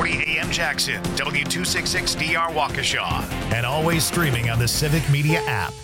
1240 AM Jackson, W266DR Waukesha, and always streaming on the Civic Media app.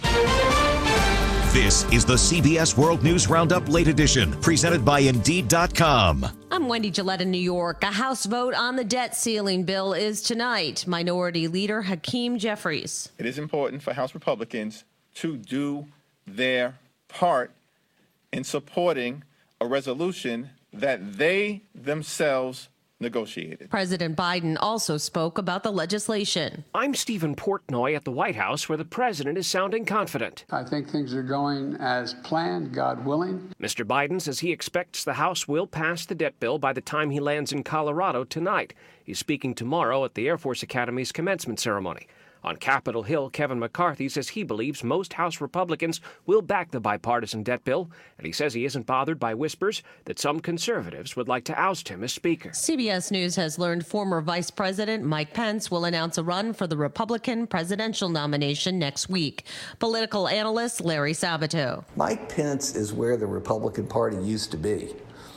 This is the CBS World News Roundup Late Edition, presented by Indeed.com. I'm Wendy Gillette in New York. A House vote on the debt ceiling bill is tonight. Minority Leader Hakeem Jeffries. It is important for House Republicans to do their part in supporting a resolution that they themselves negotiated. President Biden also spoke about the legislation. I'm Stephen Portnoy at the White House, where the president is sounding confident. I think things are going as planned, God willing. Mr. Biden says he expects the House will pass the debt bill by the time he lands in Colorado tonight. He's speaking tomorrow at the Air Force Academy's commencement ceremony. On Capitol Hill, Kevin McCarthy says he believes most House Republicans will back the bipartisan debt bill, and he says he isn't bothered by whispers that some conservatives would like to oust him as Speaker. CBS News has learned former Vice President Mike Pence will announce a run for the Republican presidential nomination next week. Political analyst Larry Sabato. Mike Pence is where the Republican Party used to be.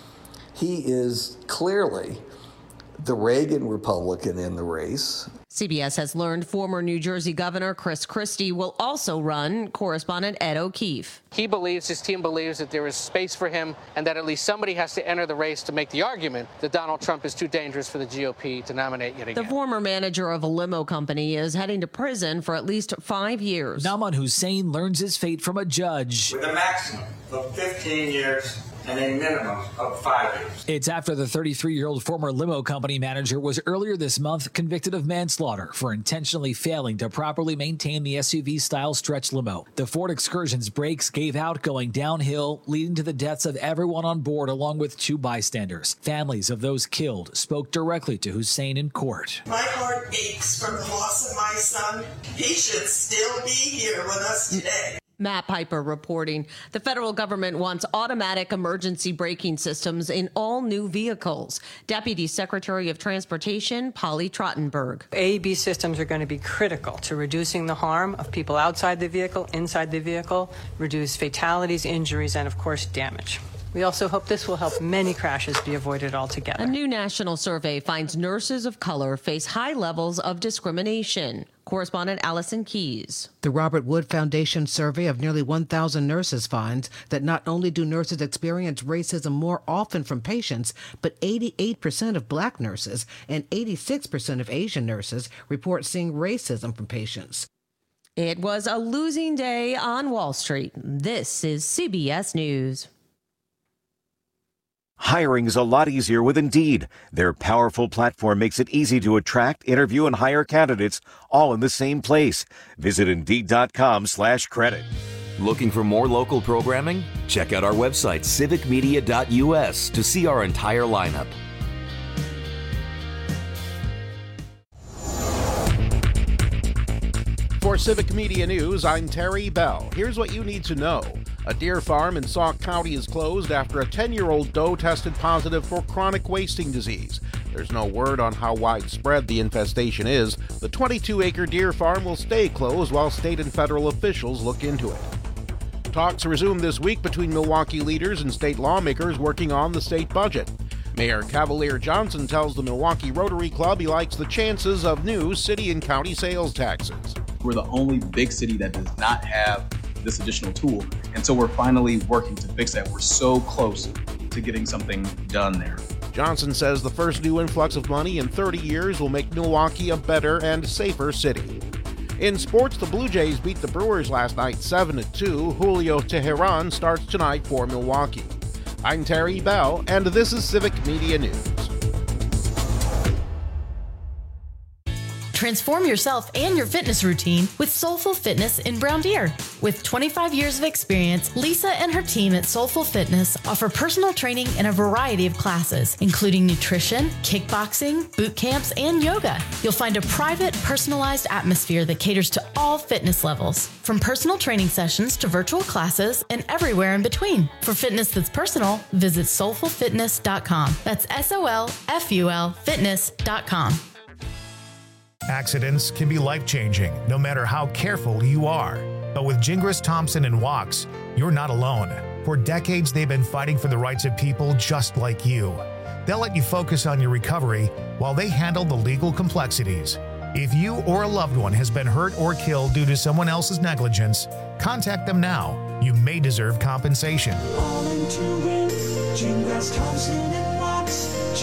He is clearly the Reagan Republican in the race. CBS has learned former New Jersey Governor Chris Christie will also run. Correspondent Ed O'Keefe. He believes, his team believes, that there is space for him and that at least somebody has to enter the race to make the argument that Donald Trump is too dangerous for the GOP to nominate yet again. The former manager of a limo company is heading to prison for at least 5 years. Nauman Hussein learns his fate from a judge. With a maximum of 15 years and a minimum of 5 years. It's after the 33-year-old former limo company manager was earlier this month convicted of manslaughter for intentionally failing to properly maintain the SUV-style stretch limo. The Ford Excursion's brakes gave out going downhill, leading to the deaths of everyone on board along with 2 bystanders. Families of those killed spoke directly to Hussein in court. My heart aches from the loss of my son. He should still be here with us today. Matt Piper reporting. The federal government wants automatic emergency braking systems in all new vehicles. Deputy Secretary of Transportation Polly Trottenberg. AEB systems are going to be critical to reducing the harm of people outside the vehicle, inside the vehicle, reduce fatalities, injuries, and of course damage. We also hope this will help many crashes be avoided altogether. A new national survey finds nurses of color face high levels of discrimination. Correspondent Allison Keys. The Robert Wood Foundation survey of nearly 1,000 nurses finds that not only do nurses experience racism more often from patients, but 88% of black nurses and 86% of Asian nurses report seeing racism from patients. It was a losing day on Wall Street. This is CBS News. Hiring is a lot easier with Indeed. Their powerful platform makes it easy to attract, interview, and hire candidates all in the same place. Visit Indeed.com/credit. Looking for more local programming? Check out our website, civicmedia.us, to see our entire lineup. For Civic Media News, I'm Terry Bell. Here's what you need to know. A deer farm in Sauk County is closed after a 10-year-old doe tested positive for chronic wasting disease. There's no word on how widespread the infestation is. The 22-acre deer farm will stay closed while state and federal officials look into it. Talks resume this week between Milwaukee leaders and state lawmakers working on the state budget. Mayor Cavalier Johnson tells the Milwaukee Rotary Club he likes the chances of new city and county sales taxes. We're the only big city that does not have this additional tool, and so we're finally working to fix that. We're so close to getting something done there. Johnson says the first new influx of money in 30 years will make Milwaukee a better and safer city. In sports, the Blue Jays beat the Brewers last night 7-2. Julio Teheran starts tonight for Milwaukee. I'm Terry Bell, and this is Civic Media News. Transform yourself and your fitness routine with Soulful Fitness in Brown Deer. With 25 years of experience, Lisa and her team at Soulful Fitness offer personal training in a variety of classes, including nutrition, kickboxing, boot camps, and yoga. You'll find a private, personalized atmosphere that caters to all fitness levels, from personal training sessions to virtual classes and everywhere in between. For fitness that's personal, visit soulfulfitness.com. That's SOLFUL fitness.com. Accidents can be life-changing, no matter how careful you are. But with Gingras Thompson and Wachs, you're not alone. For decades, they've been fighting for the rights of people just like you. They'll let you focus on your recovery while they handle the legal complexities. If you or a loved one has been hurt or killed due to someone else's negligence, contact them now. You may deserve compensation. All into it. Gingras, Thompson and Knox.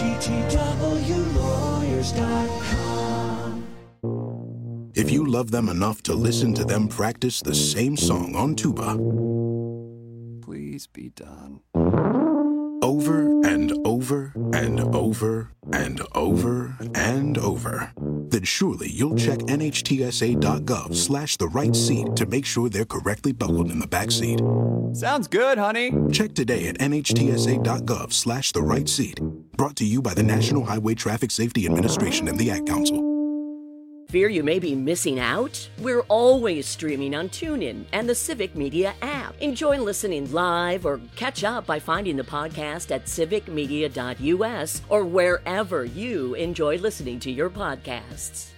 GTWlawyers.com. If you love them enough to listen to them practice the same song on tuba, please be done. Over and over and over and over and over, then surely you'll check NHTSA.gov/the right seat to make sure they're correctly buckled in the back seat. Sounds good, honey. Check today at NHTSA.gov/the right seat. Brought to you by the National Highway Traffic Safety Administration and the Ad Council. Fear you may be missing out? We're always streaming on TuneIn and the Civic Media app. Enjoy listening live or catch up by finding the podcast at civicmedia.us or wherever you enjoy listening to your podcasts.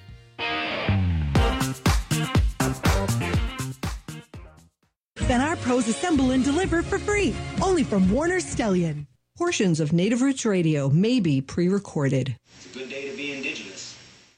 Then our pros assemble and deliver for free, only from Warner Stellian. Portions of Native Roots Radio may be pre-recorded. It's a good day to be indigenous.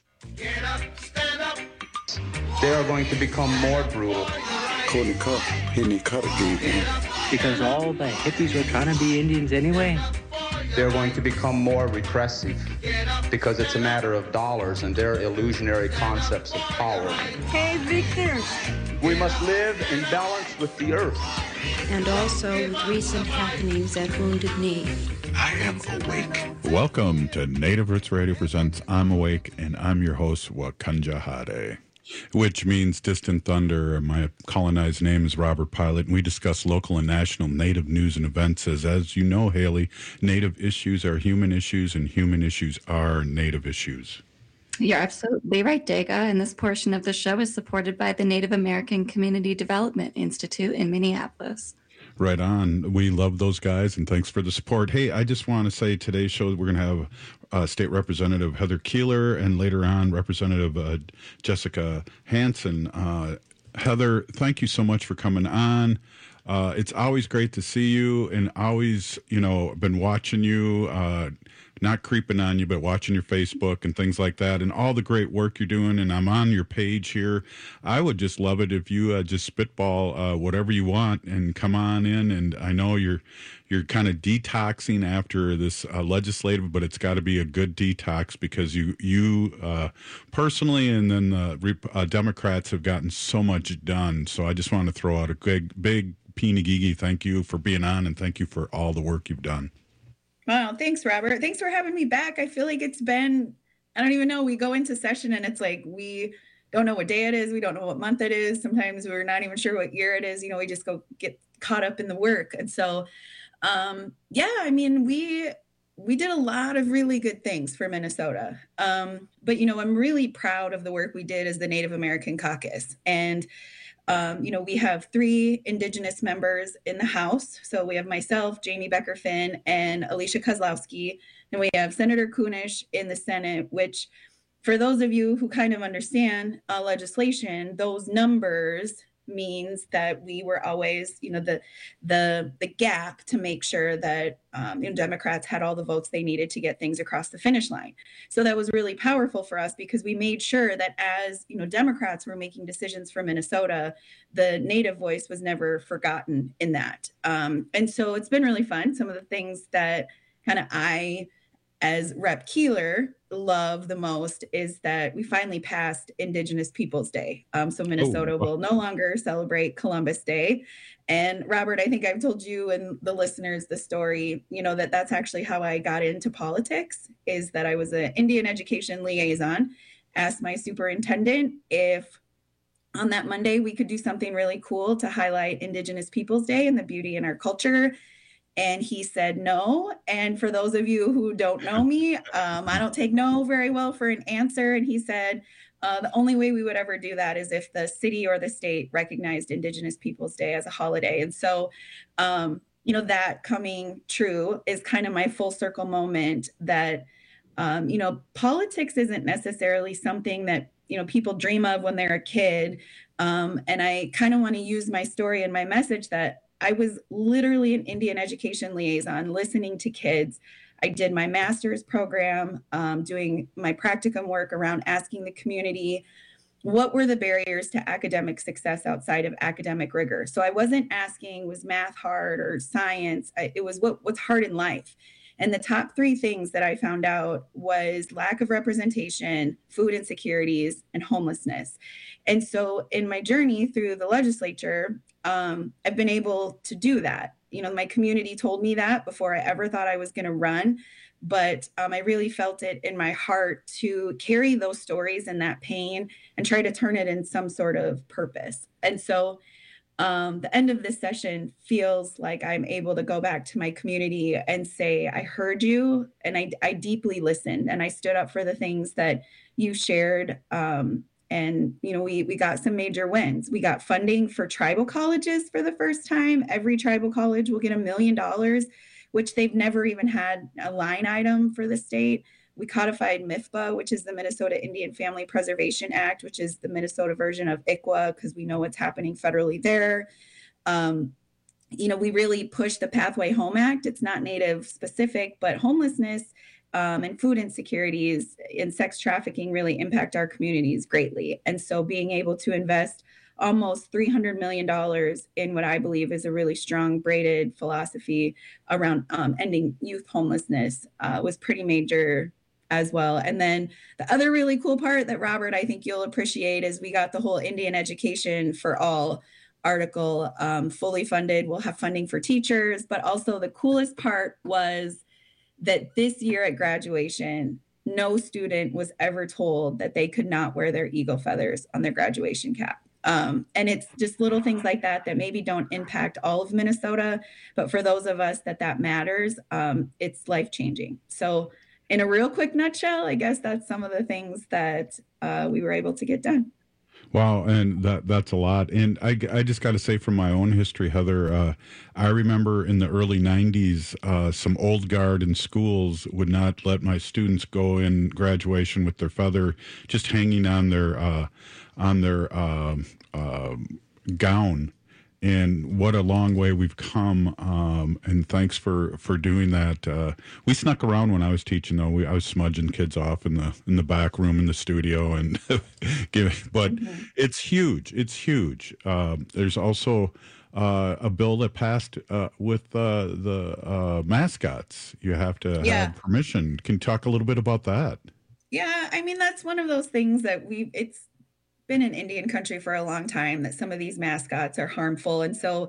Get up, stand up. They are going to become more brutal. Courtney Cup, hitting the cut again. Because all the hippies were trying to be Indians anyway. They're going to become more repressive because it's a matter of dollars and their illusionary concepts of power. Hey, Victor. We must live in balance with the earth. And also with recent happenings at Wounded Knee. I am awake. Welcome to Native Roots Radio presents I'm Awake, and I'm your host, Wakanja Hade, which means distant thunder. My colonized name is Robert Pilot, and we discuss local and national Native news and events. As you know, Haley, Native issues are human issues, and human issues are Native issues. You're absolutely right, Dega, and this portion of the show is supported by the Native American Community Development Institute in Minneapolis. Right on. We love those guys, and thanks for the support. Hey, I just want to say today's show, we're going to have State Representative Heather Keeler and later on Representative Jessica Hansen. Heather, thank you so much for coming on. It's always great to see you, and always, been watching you, not creeping on you, but watching your Facebook and things like that, and all the great work you're doing. And I'm on your page here. I would just love it if you just spitball whatever you want and come on in. And I know you're kind of detoxing after this legislative, but it's got to be a good detox because you personally and then the Democrats have gotten so much done. So I just want to throw out a big Pinagigi thank you for being on, and thank you for all the work you've done. Wow, thanks, Robert. Thanks for having me back. I feel like it's been, I don't even know, we go into session and it's like we don't know what day it is. We don't know what month it is. Sometimes we're not even sure what year it is. We just get caught up in the work. And so, we did a lot of really good things for Minnesota. But I'm really proud of the work we did as the Native American Caucus. And we have 3 Indigenous members in the House. So we have myself, Jamie Becker-Finn, and Alicia Kozlowski. And we have Senator Kunish in the Senate, which for those of you who kind of understand legislation, those numbers means that we were always, the gap to make sure that Democrats had all the votes they needed to get things across the finish line. So that was really powerful for us because we made sure that as Democrats were making decisions for Minnesota, the Native voice was never forgotten in that. And so it's been really fun. Some of the things that kind of I, as Rep. Keeler, love the most is that we finally passed Indigenous Peoples Day. So Minnesota will no longer celebrate Columbus Day. And Robert, I think I've told you and the listeners the story, that's actually how I got into politics, is that I was an Indian education liaison, asked my superintendent if on that Monday we could do something really cool to highlight Indigenous Peoples Day and the beauty in our culture. And he said no. And for those of you who don't know me, I don't take no very well for an answer. And he said, the only way we would ever do that is if the city or the state recognized Indigenous Peoples Day as a holiday. And so, that coming true is kind of my full circle moment that, politics isn't necessarily something that, people dream of when they're a kid. And I kind of want to use my story and my message that I was literally an Indian education liaison listening to kids. I did my master's program, doing my practicum work around asking the community what were the barriers to academic success outside of academic rigor. So I wasn't asking, was math hard or science? It was what's hard in life. And the top 3 things that I found out was lack of representation, food insecurities, and homelessness. And so in my journey through the legislature, I've been able to do that. You know, my community told me that before I ever thought I was going to run. But I really felt it in my heart to carry those stories and that pain and try to turn it in some sort of purpose. And so the end of this session feels like I'm able to go back to my community and say, I heard you and I deeply listened and I stood up for the things that you shared. And, you know, we got some major wins. We got funding for tribal colleges for the first time. Every tribal college will get $1 million, which they've never even had a line item for the state. We codified MIFPA, which is the Minnesota Indian Family Preservation Act, which is the Minnesota version of ICWA, because we know what's happening federally there. You know, we really pushed the Pathway Home Act. It's not Native specific, but homelessness and food insecurities and sex trafficking really impact our communities greatly. And so being able to invest almost $300 million in what I believe is a really strong braided philosophy around ending youth homelessness was pretty major as well. And then the other really cool part that, Robert, I think you'll appreciate is we got the whole Indian Education for All article fully funded. We'll have funding for teachers, but also the coolest part was that this year at graduation, no student was ever told that they could not wear their eagle feathers on their graduation cap. And it's just little things like that that maybe don't impact all of Minnesota, but for those of us that matters, it's life-changing. So in a real quick nutshell, I guess that's some of the things that we were able to get done. Wow, and that's a lot. And I just got to say, from my own history, Heather, I remember in the early 90s, some old guard in schools would not let my students go in graduation with their feather just hanging on their gown. And what a long way we've come. And thanks for doing that. We snuck around when I was teaching, though. I was smudging kids off in the back room in the studio, and but it's huge. It's huge. There's also a bill that passed with the mascots. You have to have permission. Can you talk a little bit about that? Yeah, I mean, that's one of those things that it's been in Indian country for a long time that some of these mascots are harmful. And so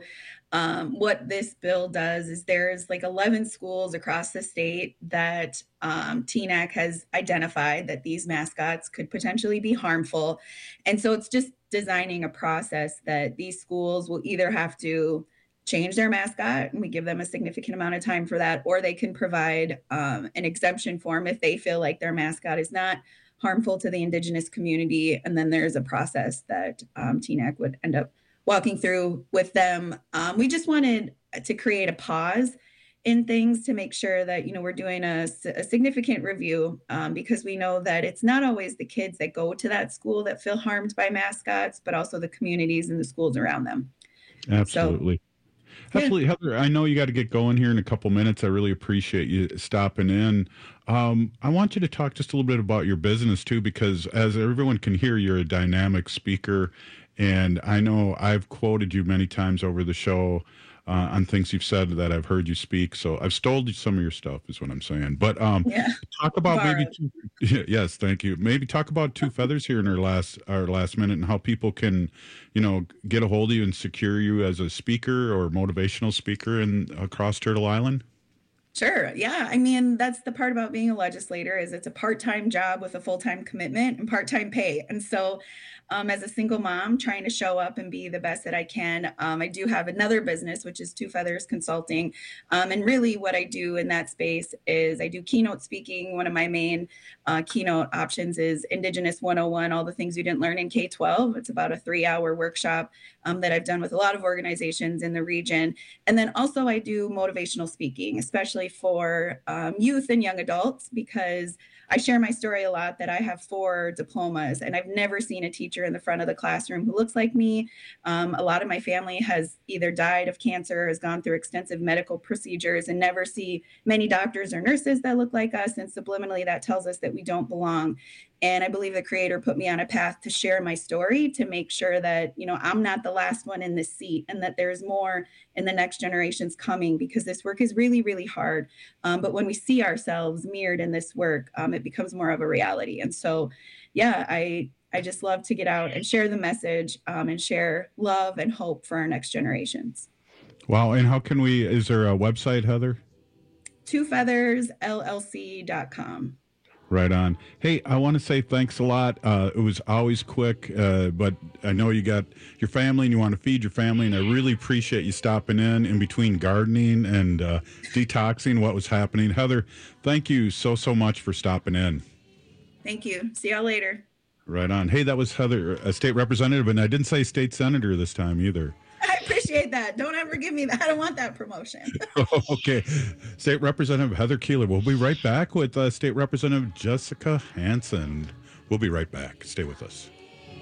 what this bill does is there's like 11 schools across the state that TNAC has identified that these mascots could potentially be harmful. And so it's just designing a process that these schools will either have to change their mascot, and we give them a significant amount of time for that, or they can provide an exemption form if they feel like their mascot is not harmful to the Indigenous community. And then there's a process that TNAC would end up walking through with them. We just wanted to create a pause in things to make sure that, you know, we're doing a significant review because we know that it's not always the kids that go to that school that feel harmed by mascots, but also the communities and the schools around them. Absolutely. Absolutely. Heather, I know you got to get going here in a couple minutes. I really appreciate you stopping in. I want you to talk just a little bit about your business too, because as everyone can hear, you're a dynamic speaker. And I know I've quoted you many times over the show on things you've said that I've heard you speak. So I've stolen some of your stuff is what I'm saying. But talk about yes, thank you. Maybe talk about Two Feathers here in our last minute and how people can, you know, get a hold of you and secure you as a speaker or motivational speaker across Turtle Island. Sure. Yeah. I mean, that's the part about being a legislator is it's a part-time job with a full-time commitment and part-time pay. And so as a single mom trying to show up and be the best that I can, I do have another business, which is Two Feathers Consulting. And really what I do in that space is I do keynote speaking. One of my main keynote options is Indigenous 101, all the things you didn't learn in K-12. It's about a 3-hour workshop that I've done with a lot of organizations in the region. And then also I do motivational speaking, especially especially for youth and young adults, because I share my story a lot that I have 4 diplomas and I've never seen a teacher in the front of the classroom who looks like me. A lot of my family has either died of cancer, has gone through extensive medical procedures, and never see many doctors or nurses that look like us. And subliminally, that tells us that we don't belong. And I believe the Creator put me on a path to share my story, to make sure that, I'm not the last one in this seat, and that there's more in the next generations coming, because this work is really, really hard. But when we see ourselves mirrored in this work, it becomes more of a reality. And so, yeah, I just love to get out and share the message, and share love and hope for our next generations. Wow. And how can is there a website, Heather? twofeathersllc.com. Right on. Hey, I want to say thanks a lot. It was always quick, but I know you got your family and you want to feed your family, and I really appreciate you stopping in between gardening and detoxing what was happening. Heather, thank you so much for stopping in. Thank you. See y'all later. Right on. Hey, that was Heather, a state representative, and I didn't say state senator this time either. I appreciate that. Don't ever give me that. I don't want that promotion. Okay. State Representative Heather Keeler. We'll be right back with State Representative Jessica Hansen. We'll be right back. Stay with us.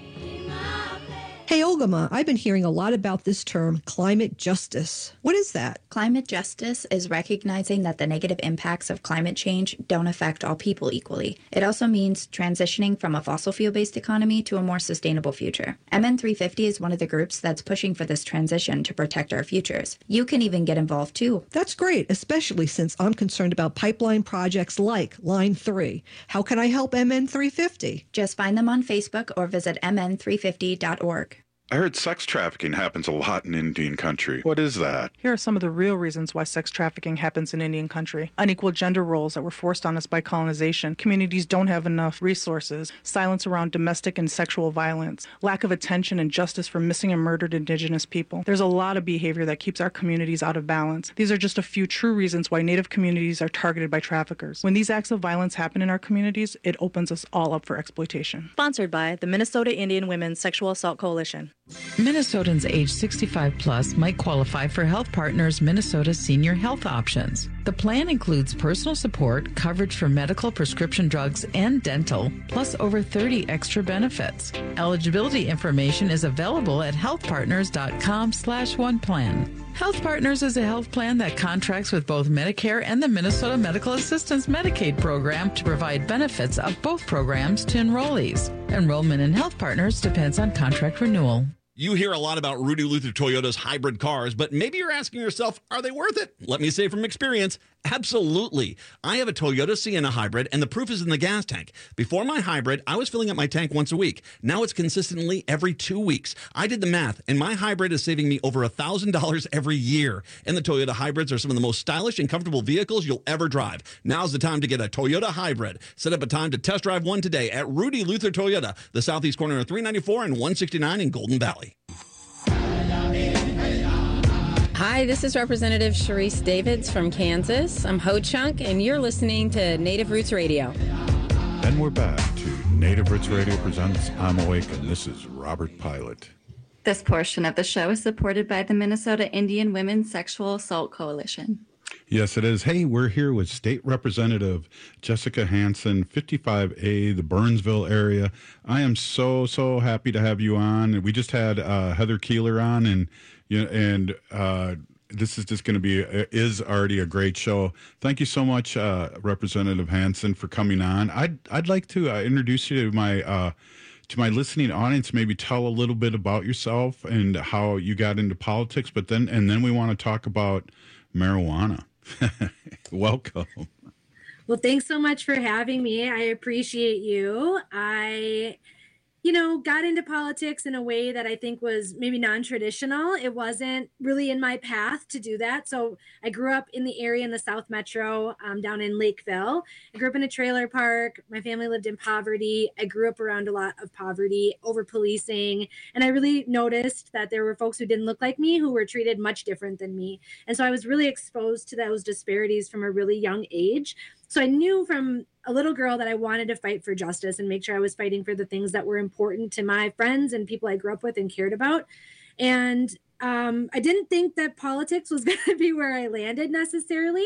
Hey, Olgama, I've been hearing a lot about this term, climate justice. What is that? Climate justice is recognizing that the negative impacts of climate change don't affect all people equally. It also means transitioning from a fossil fuel-based economy to a more sustainable future. MN350 is one of the groups that's pushing for this transition to protect our futures. You can even get involved too. That's great, especially since I'm concerned about pipeline projects like Line 3. How can I help MN350? Just find them on Facebook or visit mn350.org. I heard sex trafficking happens a lot in Indian country. What is that? Here are some of the real reasons why sex trafficking happens in Indian country. Unequal gender roles that were forced on us by colonization. Communities don't have enough resources. Silence around domestic and sexual violence. Lack of attention and justice for missing and murdered Indigenous people. There's a lot of behavior that keeps our communities out of balance. These are just a few true reasons why Native communities are targeted by traffickers. When these acts of violence happen in our communities, it opens us all up for exploitation. Sponsored by the Minnesota Indian Women's Sexual Assault Coalition. Minnesotans age 65 plus might qualify for Health Partners Minnesota Senior Health Options. The plan includes personal support, coverage for medical, prescription drugs, and dental, plus over 30 extra benefits. Eligibility information is available at healthpartners.com/oneplan. Health Partners is a health plan that contracts with both Medicare and the Minnesota Medical Assistance Medicaid program to provide benefits of both programs to enrollees. Enrollment in Health Partners depends on contract renewal. You hear a lot about Rudy Luther Toyota's hybrid cars, but maybe you're asking yourself, are they worth it? Let me say from experience, absolutely. I have a Toyota Sienna hybrid, and the proof is in the gas tank. Before my hybrid, I was filling up my tank once a week. Now it's consistently every 2 weeks. I did the math, and my hybrid is saving me over $1,000 every year. And the Toyota hybrids are some of the most stylish and comfortable vehicles you'll ever drive. Now's the time to get a Toyota hybrid. Set up a time to test drive one today at Rudy Luther Toyota, the southeast corner of 394 and 169 in Golden Valley. Hi, this is Representative Sharice Davids from Kansas. I'm Ho Chunk, and you're listening to Native Roots Radio. And we're back to Native Roots Radio presents I'm Awake, and this is Robert Pilot. This portion of the show is supported by the Minnesota Indian Women's Sexual Assault Coalition. Yes, it is. Hey, we're here with State Representative Jessica Hansen, 55A, the Burnsville area. I am so happy to have you on. We just had Heather Keeler on, and this is just going to be is already a great show. Thank you so much, Representative Hansen, for coming on. I'd like to introduce you to my listening audience. Maybe tell a little bit about yourself and how you got into politics, but then we want to talk about marijuana. Welcome. Well, thanks so much for having me. I appreciate you. I got into politics in a way that I think was maybe non-traditional. It wasn't really in my path to do that. So I grew up in the area in the South Metro, down in Lakeville. I grew up in a trailer park. My family lived in poverty. I grew up around a lot of poverty, over-policing. And I really noticed that there were folks who didn't look like me who were treated much different than me. And so I was really exposed to those disparities from a really young age. So I knew from a little girl that I wanted to fight for justice and make sure I was fighting for the things that were important to my friends and people I grew up with and cared about. And I didn't think that politics was going to be where I landed necessarily.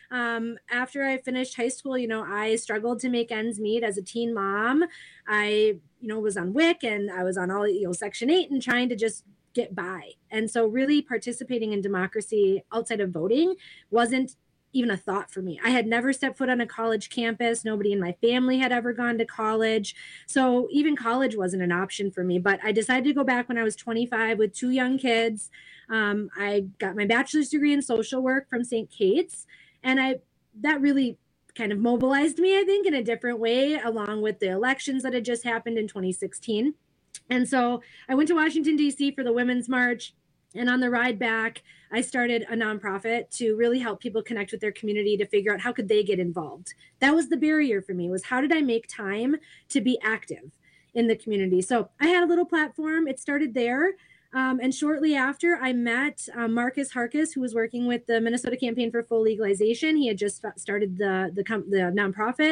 After I finished high school, I struggled to make ends meet as a teen mom. I, was on WIC and I was on all, Section 8 and trying to just get by. And so really participating in democracy outside of voting wasn't even a thought for me. I had never stepped foot on a college campus. Nobody in my family had ever gone to college. So even college wasn't an option for me. But I decided to go back when I was 25 with 2 young kids. I got my bachelor's degree in social work from St. Kate's. And that really kind of mobilized me, I think, in a different way, along with the elections that had just happened in 2016. And so I went to Washington, D.C. for the Women's March. And on the ride back, I started a nonprofit to really help people connect with their community to figure out how could they get involved. That was the barrier for me, was how did I make time to be active in the community? So I had a little platform. It started there. And shortly after, I met Marcus Harkis, who was working with the Minnesota Campaign for Full Legalization. He had just started the nonprofit.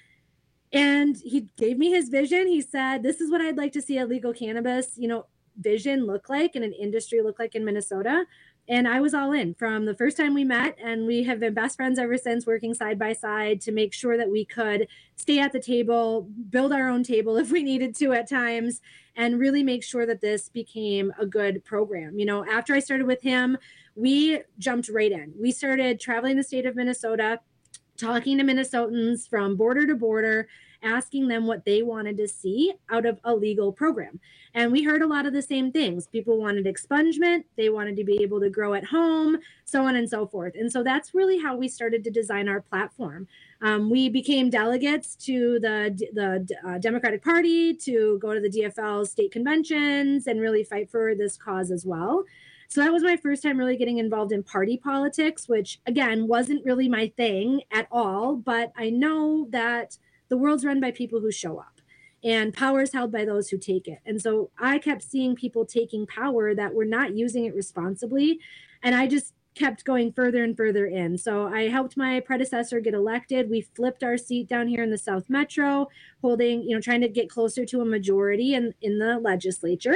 And he gave me his vision. He said, this is what I'd like to see a legal cannabis, vision look like and an industry look like in Minnesota. And I was all in from the first time we met, and we have been best friends ever since, working side by side to make sure that we could stay at the table, build our own table if we needed to at times, and really make sure that this became a good program. After I started with him, we jumped right in. We started traveling the state of Minnesota, talking to Minnesotans from border to border, asking them what they wanted to see out of a legal program. And we heard a lot of the same things. People wanted expungement. They wanted to be able to grow at home, so on and so forth. And so that's really how we started to design our platform. We became delegates to the Democratic Party to go to the DFL state conventions and really fight for this cause as well. So that was my first time really getting involved in party politics, which, again, wasn't really my thing at all. But I know that the world's run by people who show up, and power is held by those who take it. And so I kept seeing people taking power that were not using it responsibly. And I just kept going further and further in. So I helped my predecessor get elected. We flipped our seat down here in the South Metro, holding, trying to get closer to a majority in the legislature.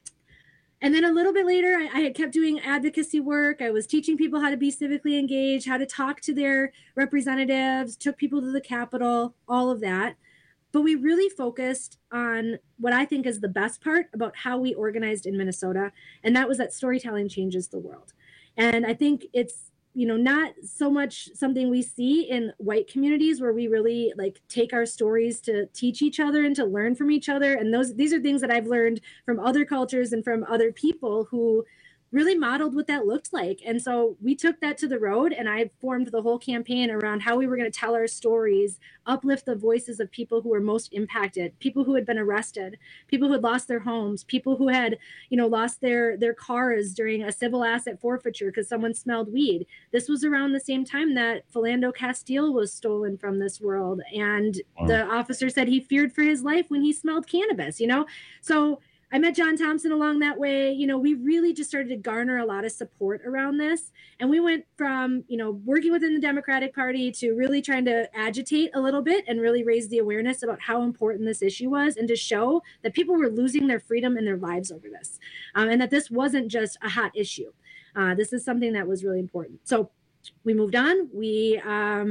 And then a little bit later, I had kept doing advocacy work. I was teaching people how to be civically engaged, how to talk to their representatives, took people to the Capitol, all of that. But we really focused on what I think is the best part about how we organized in Minnesota, and that was that storytelling changes the world. And I think it's, not so much something we see in white communities where we really take our stories to teach each other and to learn from each other. And these are things that I've learned from other cultures and from other people who really modeled what that looked like. And so we took that to the road, and I formed the whole campaign around how we were going to tell our stories, uplift the voices of people who were most impacted, people who had been arrested, people who had lost their homes, people who had, lost their cars during a civil asset forfeiture because someone smelled weed. This was around the same time that Philando Castile was stolen from this world. And the officer said he feared for his life when he smelled cannabis, So I met John Thompson along that way. We really just started to garner a lot of support around this. And we went from, working within the Democratic Party to really trying to agitate a little bit and really raise the awareness about how important this issue was, and to show that people were losing their freedom and their lives over this. And that this wasn't just a hot issue. This is something that was really important. So we moved on. We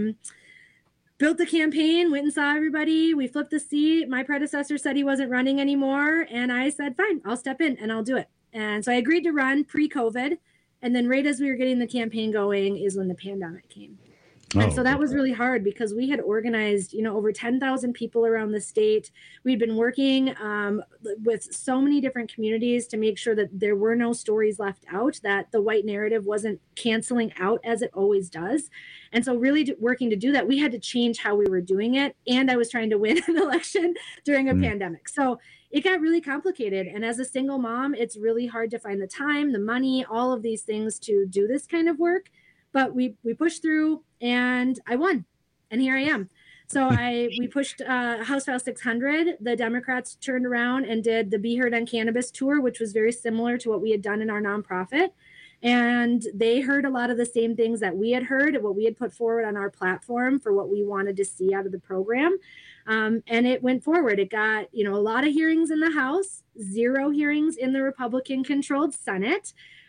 built the campaign, went and saw everybody. We flipped the seat. My predecessor said he wasn't running anymore. And I said, fine, I'll step in and I'll do it. And so I agreed to run pre-COVID. And then right as we were getting the campaign going is when the pandemic came. And so that was really hard because we had organized, over 10,000 people around the state. We'd been working with so many different communities to make sure that there were no stories left out, that the white narrative wasn't canceling out as it always does. And so really working to do that, we had to change how we were doing it. And I was trying to win an election during a pandemic. So it got really complicated. And as a single mom, it's really hard to find the time, the money, all of these things to do this kind of work. But we pushed through, and I won, and here I am. So we pushed House File 600. The Democrats turned around and did the Be Heard on Cannabis tour, which was very similar to what we had done in our nonprofit. And they heard a lot of the same things that we had heard, what we had put forward on our platform for what we wanted to see out of the program. And it went forward. It got, a lot of hearings in the House, 0 hearings in the Republican-controlled Senate.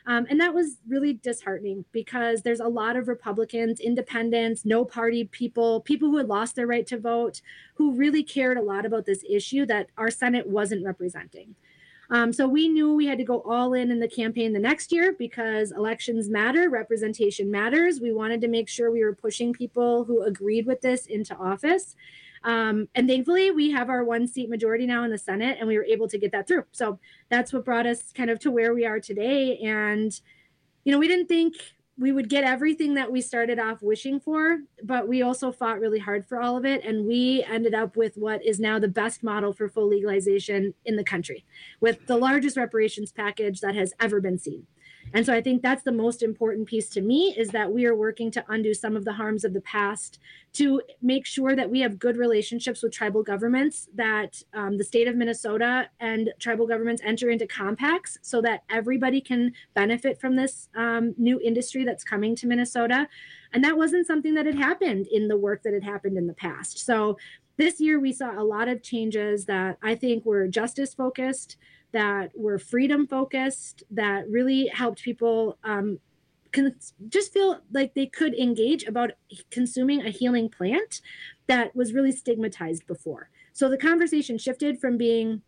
And that was really disheartening because there's a lot of Republicans, independents, no party people who had lost their right to vote, who really cared a lot about this issue that our Senate wasn't representing. So we knew we had to go all in the campaign the next year because elections matter, representation matters. We wanted to make sure we were pushing people who agreed with this into office. And thankfully, we have our 1-seat majority now in the Senate, and we were able to get that through. So that's what brought us kind of to where we are today. And, we didn't think we would get everything that we started off wishing for, but we also fought really hard for all of it. And we ended up with what is now the best model for full legalization in the country, with the largest reparations package that has ever been seen. And so I think that's the most important piece to me, is that we are working to undo some of the harms of the past, to make sure that we have good relationships with tribal governments, that the state of Minnesota and tribal governments enter into compacts so that everybody can benefit from this new industry that's coming to Minnesota. And that wasn't something that had happened in the work that had happened in the past. So this year we saw a lot of changes that I think were justice focused, that were freedom focused, that really helped people just feel like they could engage about consuming a healing plant that was really stigmatized before. So the conversation shifted from being,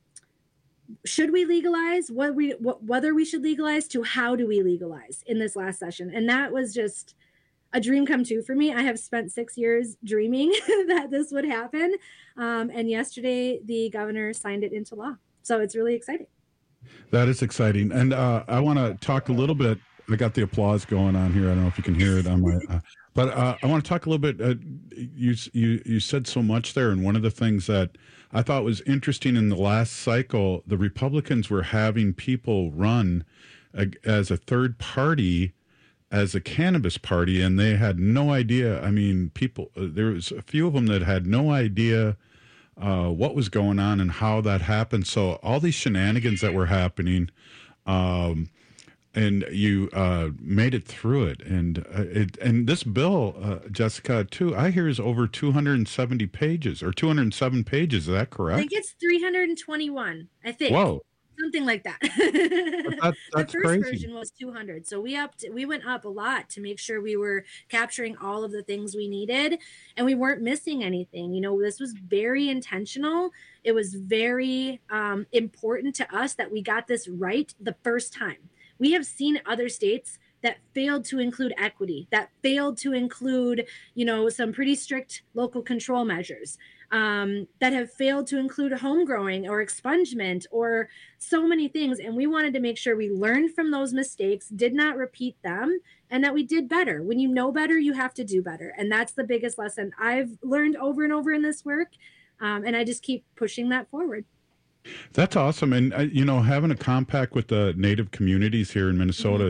should we legalize, whether we should legalize, to how do we legalize in this last session. And that was just a dream come true for me. I have spent 6 years dreaming that this would happen. And yesterday, the governor signed it into law. So it's really exciting. That is exciting. And I want to talk a little bit. I got the applause going on here. I don't know if you can hear it on my, but I want to talk a little bit. You said so much there. And one of the things that I thought was interesting in the last cycle, the Republicans were having people run as a third party, as a cannabis party, and they had no idea. I mean, there was a few of them that had no idea what was going on and how that happened. So all these shenanigans that were happening, and you made it through it. And this bill, Jessica, too, I hear is over 270 pages or 207 pages. Is that correct? I think it's 321, I think. Whoa. Something like that. That's the first crazy. version was 200. So we went up a lot to make sure we were capturing all of the things we needed and we weren't missing anything. This was very intentional. It was very important to us that we got this right the first time. We have seen other states that failed to include equity, that failed to include, some pretty strict local control measures, that have failed to include home growing or expungement or so many things. And we wanted to make sure we learned from those mistakes, did not repeat them, and that we did better. When you know better, you have to do better. And that's the biggest lesson I've learned over and over in this work. And I just keep pushing that forward. That's awesome. And, having a compact with the Native communities here in Minnesota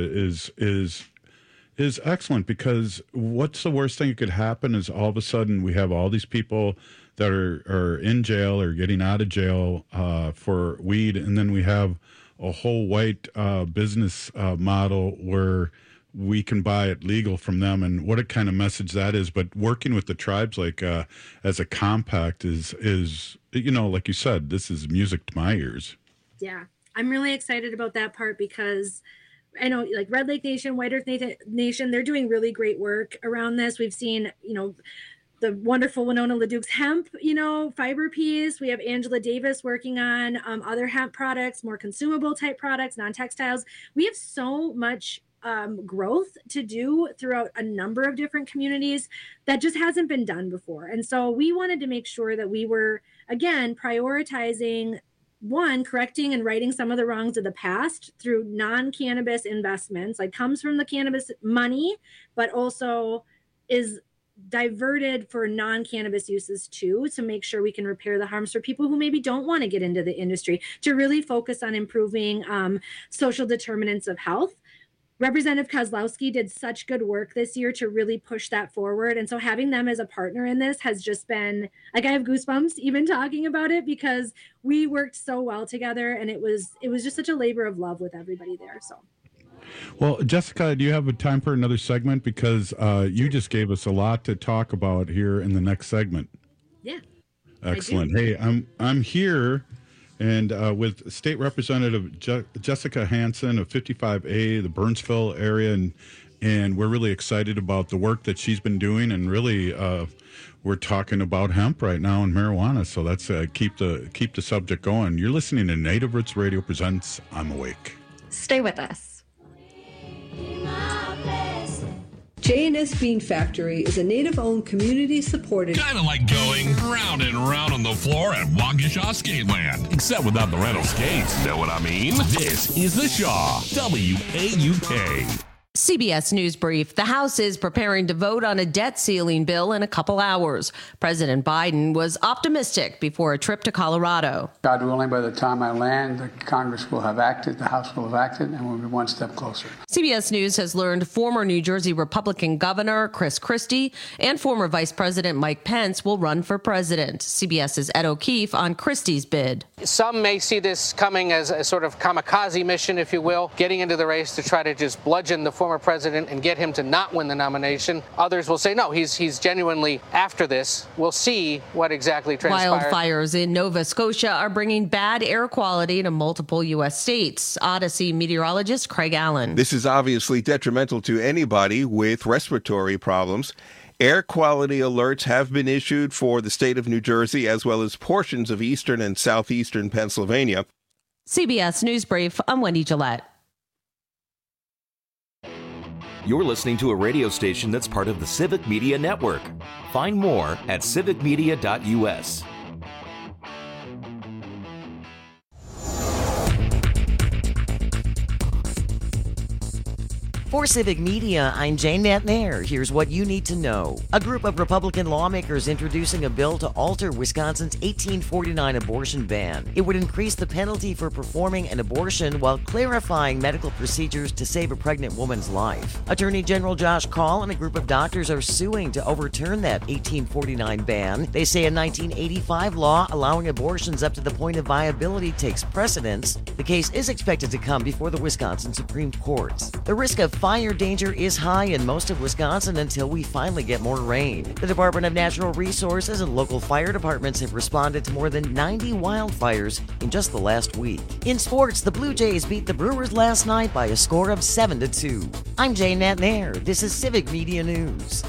is excellent, because what's the worst thing that could happen is all of a sudden we have all these people that are in jail or getting out of jail for weed. And then we have a whole white business model where we can buy it legal from them, and what a kind of message that is. But working with the tribes, like as a compact is, like you said, this is music to my ears. Yeah, I'm really excited about that part because I know like Red Lake Nation, White Earth Nation, they're doing really great work around this. We've seen, the wonderful Winona LeDuc's hemp, fiber piece. We have Angela Davis working on other hemp products, more consumable type products, non-textiles. We have so much growth to do throughout a number of different communities that just hasn't been done before. And so we wanted to make sure that we were, again, prioritizing correcting and righting some of the wrongs of the past through non-cannabis investments, like comes from the cannabis money, but also is diverted for non-cannabis uses too, to make sure we can repair the harms for people who maybe don't want to get into the industry, to really focus on improving social determinants of health. Representative Kozlowski did such good work this year to really push that forward. And so having them as a partner in this has just been, like, I have goosebumps even talking about it, because we worked so well together, and it was just such a labor of love with everybody there. So. Well, Jessica, do you have time for another segment? Because you just gave us a lot to talk about here in the next segment. Yeah. Excellent. Hey, I'm here And with State Representative Jessica Hansen of 55A, the Burnsville area, and we're really excited about the work that she's been doing, and really we're talking about hemp right now and marijuana, so let's keep the subject going. You're listening to Native Roots Radio presents I'm Awake. Stay with us. J&S Bean Factory is a Native-owned, community-supported... Kind of like going round and round on the floor at Waukesha Skateland, except without the rental skates, know what I mean? This is the Shaw, WAUK. CBS News Brief. The House is preparing to vote on a debt ceiling bill in a couple hours. President Biden was optimistic before a trip to Colorado. God willing, by the time I land, the Congress will have acted, the House will have acted, and we'll be one step closer. CBS News has learned former New Jersey Republican Governor Chris Christie and former Vice President Mike Pence will run for president. CBS's Ed O'Keefe on Christie's bid. Some may see this coming as a sort of kamikaze mission, if you will, getting into the race to try to just bludgeon the former president and get him to not win the nomination. Others will say, no, he's genuinely after this. We'll see what exactly transpires. Wildfires in Nova Scotia are bringing bad air quality to multiple U.S. states. Odyssey meteorologist Craig Allen. This is obviously detrimental to anybody with respiratory problems. Air quality alerts have been issued for the state of New Jersey as well as portions of eastern and southeastern Pennsylvania. CBS News Brief, I'm Wendy Gillette. You're listening to a radio station that's part of the Civic Media Network. Find more at civicmedia.us. For Civic Media, I'm Jane Natnair. Here's what you need to know. A group of Republican lawmakers introducing a bill to alter Wisconsin's 1849 abortion ban. It would increase the penalty for performing an abortion while clarifying medical procedures to save a pregnant woman's life. Attorney General Josh Kaul and a group of doctors are suing to overturn that 1849 ban. They say a 1985 law allowing abortions up to the point of viability takes precedence. The case is expected to come before the Wisconsin Supreme Court. The risk of fire danger is high in most of Wisconsin until we finally get more rain. The Department of Natural Resources and local fire departments have responded to more than 90 wildfires in just the last week. In sports, the Blue Jays beat the Brewers last night by a score of 7-2. I'm Jane Natnair. This is Civic Media News.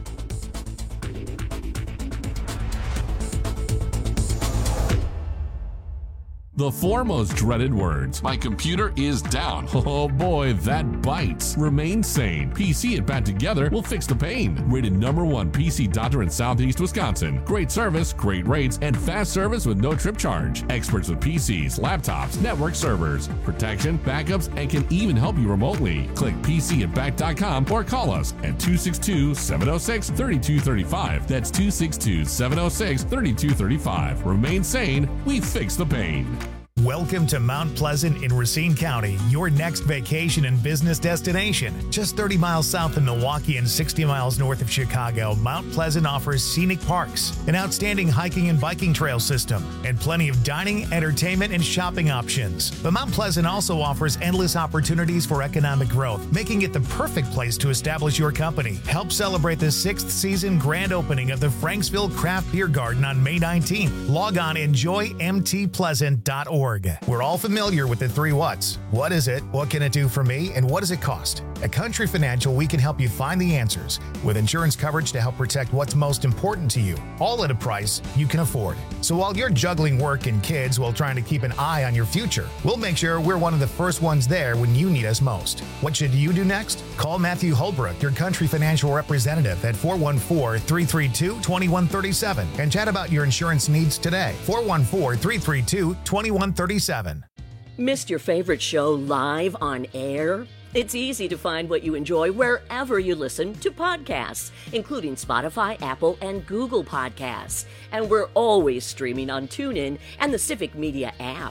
The four most dreaded words. My computer is down. Oh boy, that bites. Remain sane. PC and Pat together will fix the pain. Rated #1 PC doctor in Southeast Wisconsin. Great service, great rates, and fast service with no trip charge. Experts with PCs, laptops, network servers, protection, backups, and can even help you remotely. Click PCandBack.com or call us at 262-706-3235. That's 262-706-3235. Remain sane. We fix the pain. Welcome to Mount Pleasant in Racine County, your next vacation and business destination. Just 30 miles south of Milwaukee and 60 miles north of Chicago, Mount Pleasant offers scenic parks, an outstanding hiking and biking trail system, and plenty of dining, entertainment, and shopping options. But Mount Pleasant also offers endless opportunities for economic growth, making it the perfect place to establish your company. Help celebrate the 6th season grand opening of the Franksville Craft Beer Garden on May 19th. Log on enjoymtpleasant.org. We're all familiar with the 3 whats. What is it? What can it do for me? And what does it cost? At Country Financial, we can help you find the answers with insurance coverage to help protect what's most important to you, all at a price you can afford. So while you're juggling work and kids while trying to keep an eye on your future, we'll make sure we're one of the first ones there when you need us most. What should you do next? Call Matthew Holbrook, your Country Financial representative at 414-332-2137 and chat about your insurance needs today. 414-332-2137. Missed your favorite show live on air? It's easy to find what you enjoy wherever you listen to podcasts, including Spotify, Apple, and Google Podcasts. And we're always streaming on TuneIn and the Civic Media app.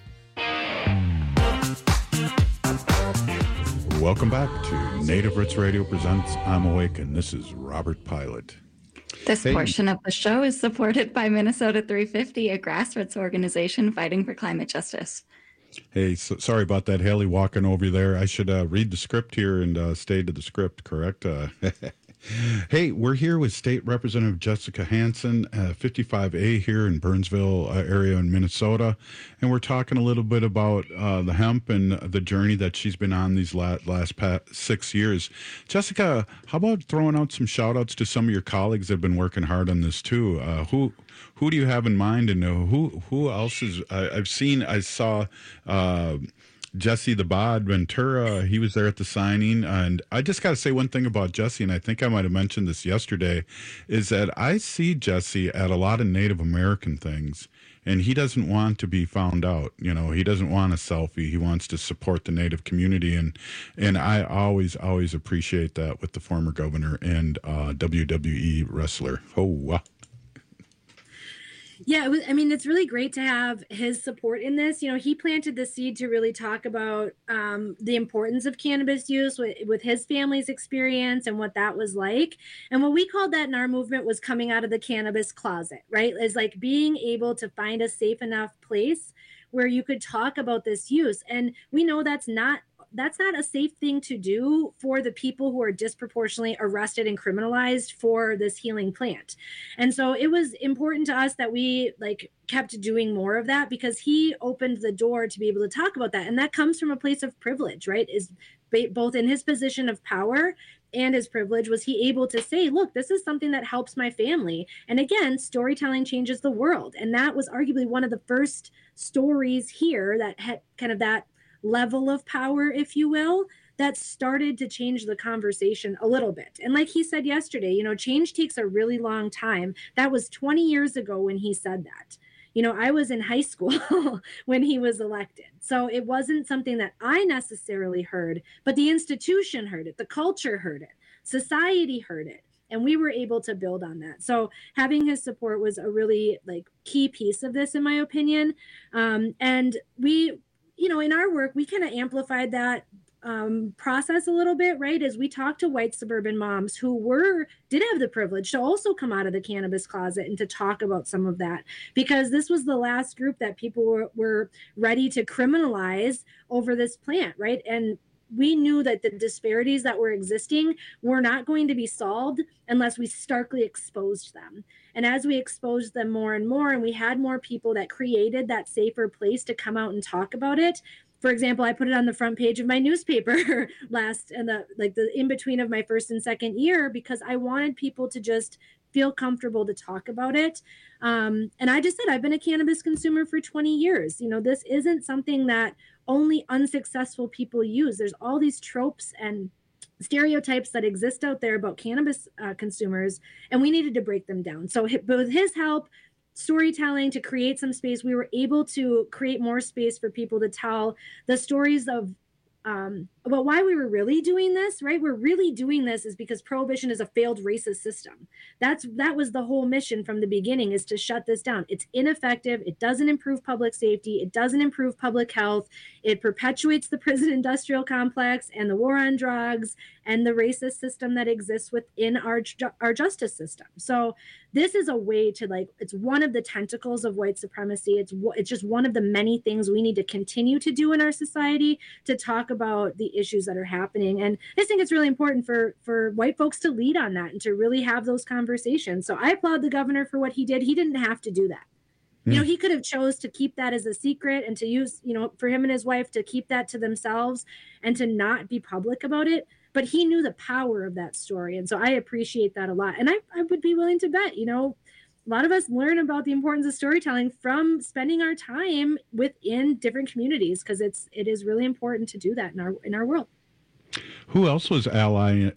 Welcome back to Native Roots Radio presents I'm Awake, and this is Robert Pilot. This portion of the show is supported by Minnesota 350, a grassroots organization fighting for climate justice. Hey, sorry about that, Haley, walking over there. I should read the script here and stay to the script, correct? Hey, we're here with State Representative Jessica Hansen, 55A here in Burnsville area in Minnesota, and we're talking a little bit about the hemp and the journey that she's been on these last 6 years. Jessica, how about throwing out some shout-outs to some of your colleagues that have been working hard on this too? Who do you have in mind, and who else is? I saw. Jesse the Bod Ventura, he was there at the signing. And I just got to say one thing about Jesse, and I think I might have mentioned this yesterday, is that I see Jesse at a lot of Native American things, and he doesn't want to be found out. You know, he doesn't want a selfie. He wants to support the Native community. And I always appreciate that with the former governor and WWE wrestler. Oh, wow. Yeah, it's really great to have his support in this. You know, he planted the seed to really talk about the importance of cannabis use with his family's experience and what that was like. And what we called that in our movement was coming out of the cannabis closet, right? Is like being able to find a safe enough place where you could talk about this use. And we know that's not a safe thing to do for the people who are disproportionately arrested and criminalized for this healing plant. And so it was important to us that we kept doing more of that, because he opened the door to be able to talk about that. And that comes from a place of privilege, right? Is both in his position of power and his privilege was he able to say, look, this is something that helps my family. And again, storytelling changes the world. And that was arguably one of the first stories here that had kind of that level of power, if you will, that started to change the conversation a little bit. And like he said yesterday, you know, change takes a really long time. That was 20 years ago when he said that. You know, I was in high school when he was elected. So it wasn't something that I necessarily heard, but the institution heard it, the culture heard it, society heard it. And we were able to build on that. So having his support was a really key piece of this, in my opinion. And we, you know, in our work, we kind of amplified that process a little bit, right? As we talked to white suburban moms who did have the privilege to also come out of the cannabis closet and to talk about some of that, because this was the last group that people were ready to criminalize over this plant, right? And we knew that the disparities that were existing were not going to be solved unless we starkly exposed them. And as we exposed them more and more, and we had more people that created that safer place to come out and talk about it. For example, I put it on the front page of my newspaper the in between of my first and second year, because I wanted people to just feel comfortable to talk about it. And I just said, I've been a cannabis consumer for 20 years. You know, this isn't something that only unsuccessful people use. There's all these tropes and stereotypes that exist out there about cannabis consumers, and we needed to break them down. So with his help, storytelling, to create some space, we were able to create more space for people to tell the stories of about why we were really doing this, right? We're really doing this is because prohibition is a failed racist system. That was the whole mission from the beginning, is to shut this down. It's ineffective. It doesn't improve public safety. It doesn't improve public health. It perpetuates the prison industrial complex and the war on drugs and the racist system that exists within our justice system. So this is a way to it's one of the tentacles of white supremacy. It's just one of the many things we need to continue to do in our society to talk about the issues that are happening. And I think it's really important for white folks to lead on that and to really have those conversations. So I applaud the governor for what he did. He didn't have to do that. You know, he could have chose to keep that as a secret and to use, you know, for him and his wife to keep that to themselves and to not be public about it. But he knew the power of that story. And so I appreciate that a lot. And I would be willing to bet, you know, a lot of us learn about the importance of storytelling from spending our time within different communities, because it is really important to do that in our world. Who else was allying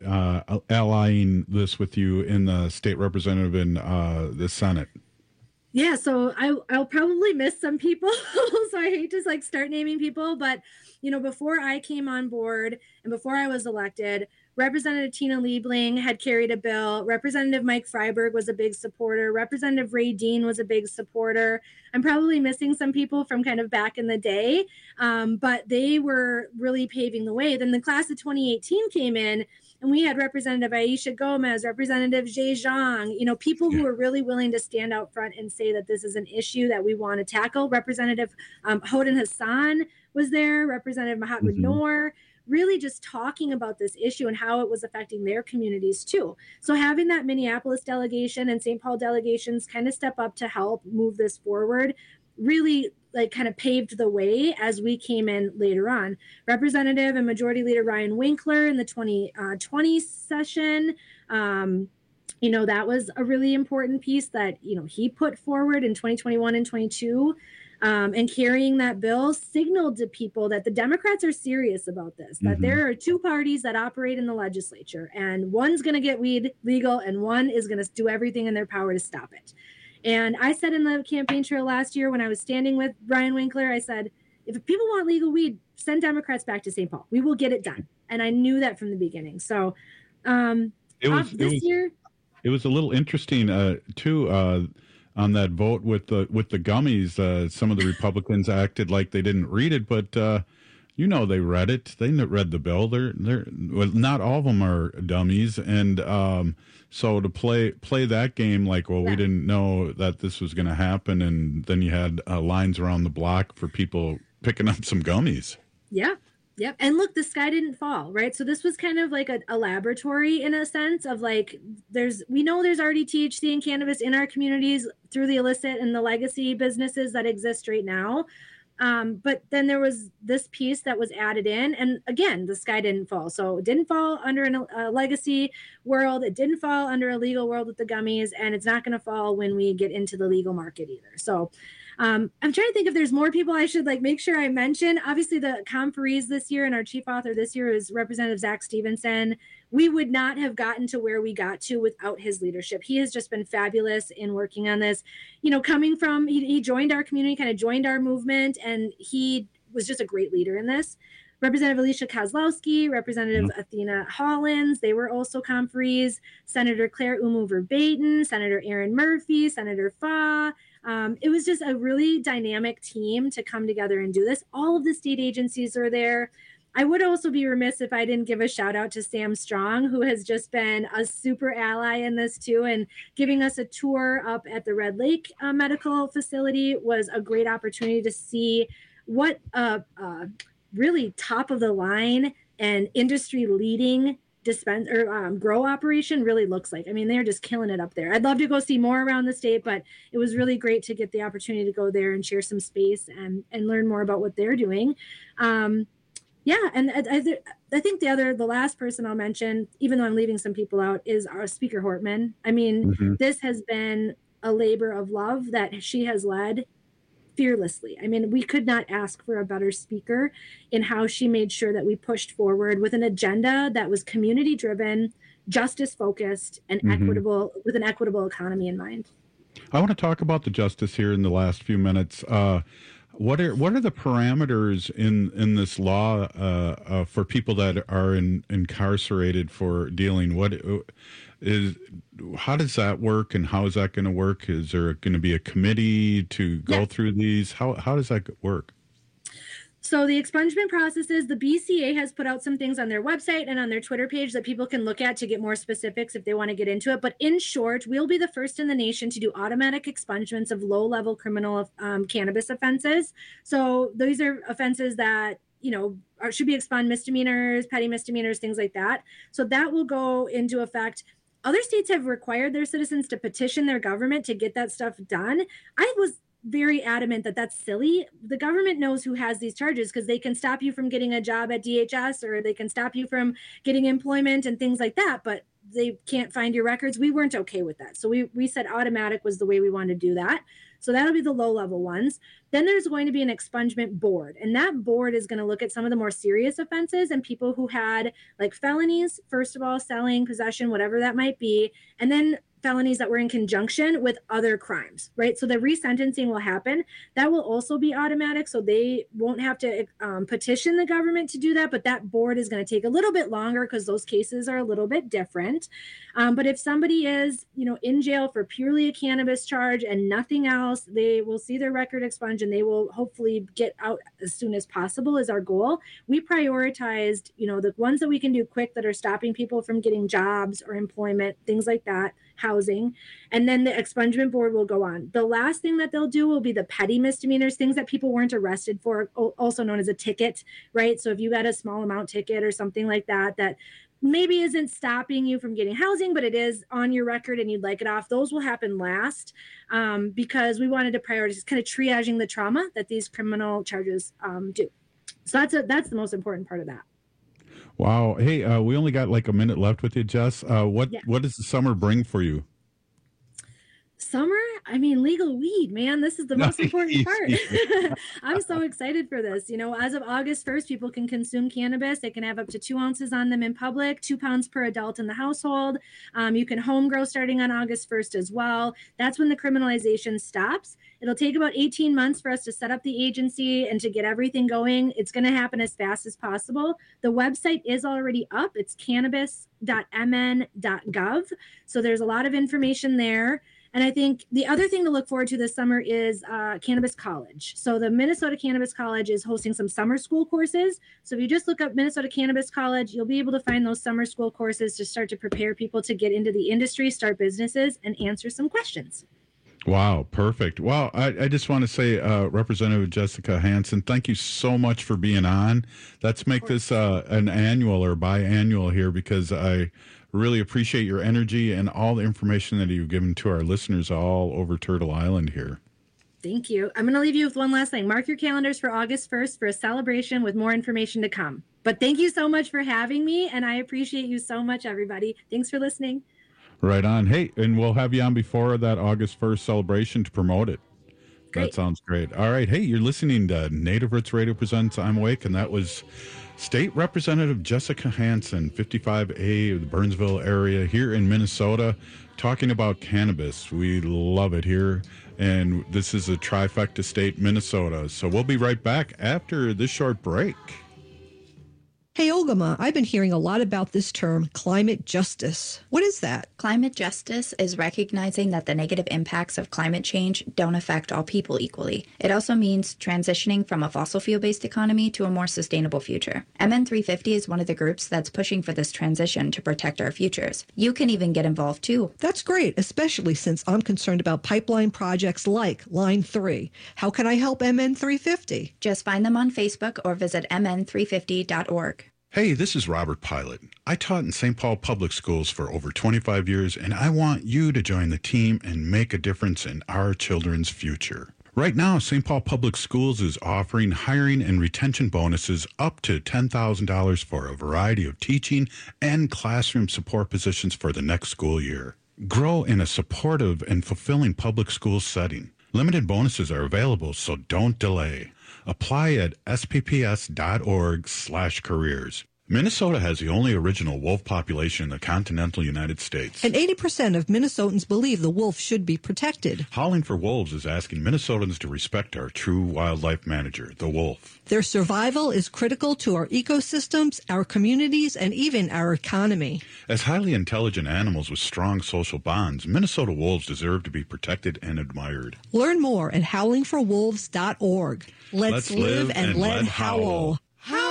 this with you in the state representative in the Senate? Yeah, so I'll probably miss some people. So I hate to start naming people, but you know, before I came on board and before I was elected, Representative Tina Liebling had carried a bill. Representative Mike Freiberg was a big supporter. Representative Ray Dean was a big supporter. I'm probably missing some people from kind of back in the day, but they were really paving the way. Then the class of 2018 came in, and we had Representative Aisha Gomez, Representative Zhe Zhang, you know, people who were really willing to stand out front and say that this is an issue that we want to tackle. Representative Hodan Hassan was there, Representative Mahatma Noor. really just talking about this issue and how it was affecting their communities too. So having that Minneapolis delegation and St. Paul delegations kind of step up to help move this forward really like kind of paved the way as we came in later on. Representative and Majority Leader Ryan Winkler in the 2020 session, that was a really important piece that, he put forward in 2021 and 22. And carrying that bill signaled to people that the Democrats are serious about this, that there are two parties that operate in the legislature, and one's going to get weed legal and one is going to do everything in their power to stop it. And I said in the campaign trail last year when I was standing with Ryan Winkler, I said, if people want legal weed, send Democrats back to St. Paul. We will get it done. And I knew that from the beginning. So it was a little interesting too on that vote with the gummies. Some of the Republicans acted like they didn't read it, but they read it. They read the bill. Well, not all of them are dummies, and so to play that game like, well, we didn't know that this was going to happen, and then you had lines around the block for people picking up some gummies. Yeah. Yep. And look, the sky didn't fall, right? So this was kind of like a laboratory in a sense of like, we know there's already THC and cannabis in our communities through the illicit and the legacy businesses that exist right now. But then there was this piece that was added in, and again, the sky didn't fall. So it didn't fall under a legacy world. It didn't fall under a legal world with the gummies, and it's not going to fall when we get into the legal market either. So I'm trying to think if there's more people I should make sure I mention. Obviously, the conferees this year and our chief author this year is Representative Zach Stevenson. We would not have gotten to where we got to without his leadership. He has just been fabulous in working on this. Coming from, he joined our community, kind of joined our movement, and he was just a great leader in this. Representative Alicia Kozlowski, Representative Athena Hollins, they were also conferees. Senator Claire Umu Verbaten, Senator Aaron Murphy, Senator Fa. It was just a really dynamic team to come together and do this. All of the state agencies are there. I would also be remiss if I didn't give a shout out to Sam Strong, who has just been a super ally in this too, and giving us a tour up at the Red Lake Medical Facility was a great opportunity to see what really top of the line and industry leading grow operation really looks like. I mean, they're just killing it up there. I'd love to go see more around the state, but it was really great to get the opportunity to go there and share some space and learn more about what they're doing. And I think the last person I'll mention, even though I'm leaving some people out, is our Speaker Hortman. I mean, this has been a labor of love that she has led fearlessly. I mean, we could not ask for a better speaker in how she made sure that we pushed forward with an agenda that was community driven, justice focused, and equitable, with an equitable economy in mind. I want to talk about the justice here in the last few minutes. What are the parameters in this law for people that are incarcerated for dealing? How does that work, and how is that going to work? Is there going to be a committee to go through these? How does that work? So the expungement processes, the BCA has put out some things on their website and on their Twitter page that people can look at to get more specifics if they want to get into it. But in short, we'll be the first in the nation to do automatic expungements of low-level criminal cannabis offenses. So these are offenses that should be expunged: misdemeanors, petty misdemeanors, things like that. So that will go into effect. Other states have required their citizens to petition their government to get that stuff done. I was very adamant that that's silly. The government knows who has these charges because they can stop you from getting a job at DHS, or they can stop you from getting employment and things like that, but they can't find your records. We weren't okay with that. So we said automatic was the way we wanted to do that. So that'll be the low level ones. Then there's going to be an expungement board, and that board is going to look at some of the more serious offenses and people who had felonies, first of all, selling, possession, whatever that might be, and then felonies that were in conjunction with other crimes, right? So the resentencing will happen. That will also be automatic, so they won't have to petition the government to do that, but that board is going to take a little bit longer because those cases are a little bit different. But if somebody is, in jail for purely a cannabis charge and nothing else, they will see their record expunged and they will hopefully get out as soon as possible is our goal. We prioritized, the ones that we can do quick that are stopping people from getting jobs or employment, things like that, housing, and then the expungement board will go on. The last thing that they'll do will be the petty misdemeanors, things that people weren't arrested for, also known as a ticket, right? So if you got a small amount ticket or something like that, that maybe isn't stopping you from getting housing, but it is on your record and you'd like it off, those will happen last, because we wanted to prioritize kind of triaging the trauma that these criminal charges do. So that's the most important part of that. Wow. Hey, we only got like a minute left with you, Jess. What does the summer bring for you? Summer? I mean, legal weed, man. This is the most important part. I'm so excited for this. You know, as of August 1st, people can consume cannabis. They can have up to 2 ounces on them in public, 2 pounds per adult in the household. You can home grow starting on August 1st as well. That's when the criminalization stops. It'll take about 18 months for us to set up the agency and to get everything going. It's going to happen as fast as possible. The website is already up. It's cannabis.mn.gov. So there's a lot of information there. And I think the other thing to look forward to this summer is Cannabis College. So the Minnesota Cannabis College is hosting some summer school courses. So if you just look up Minnesota Cannabis College, you'll be able to find those summer school courses to start to prepare people to get into the industry, start businesses, and answer some questions. Wow, perfect. Well, I just want to say, Representative Jessica Hansen, thank you so much for being on. Let's make this an annual or biannual here, because I really appreciate your energy and all the information that you've given to our listeners all over Turtle Island here. Thank you. I'm going to leave you with one last thing. Mark your calendars for August 1st for a celebration with more information to come. But thank you so much for having me, and I appreciate you so much, everybody. Thanks for listening. Right on. Hey, and we'll have you on before that August 1st celebration to promote it. Great. That sounds great. All right. Hey, you're listening to Native Roots Radio Presents I'm Awake, and that was State Representative Jessica Hansen, 55A of the Burnsville area here in Minnesota, talking about cannabis. We love it here, and this is a trifecta state, Minnesota. So we'll be right back after this short break. Hey, Olgama, I've been hearing a lot about this term, climate justice. What is that? Climate justice is recognizing that the negative impacts of climate change don't affect all people equally. It also means transitioning from a fossil fuel-based economy to a more sustainable future. MN350 is one of the groups that's pushing for this transition to protect our futures. You can even get involved too. That's great, especially since I'm concerned about pipeline projects like Line 3. How can I help MN350? Just find them on Facebook or visit mn350.org. Hey, this is Robert Pilot. I taught in St. Paul Public Schools for over 25 years, and I want you to join the team and make a difference in our children's future. Right now, St. Paul Public Schools is offering hiring and retention bonuses up to $10,000 for a variety of teaching and classroom support positions for the next school year. Grow in a supportive and fulfilling public school setting. Limited bonuses are available, so don't delay. Apply at spps.org/careers. Minnesota has the only original wolf population in the continental United States. And 80% of Minnesotans believe the wolf should be protected. Howling for Wolves is asking Minnesotans to respect our true wildlife manager, the wolf. Their survival is critical to our ecosystems, our communities, and even our economy. As highly intelligent animals with strong social bonds, Minnesota wolves deserve to be protected and admired. Learn more at howlingforwolves.org. Let's live and let howl.